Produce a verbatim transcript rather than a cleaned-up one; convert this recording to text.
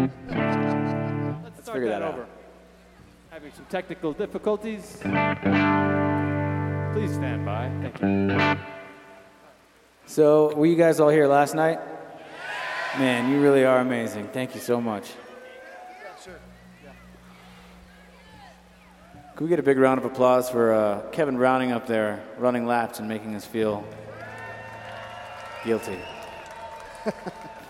Let's start figure that, that out. over. Having some technical difficulties. Please stand by. Thank you. So, were you guys all here last night? Man, you really are amazing. Thank you so much. Can we get a big round of applause for uh, Kevin Browning up there running laps and making us feel guilty?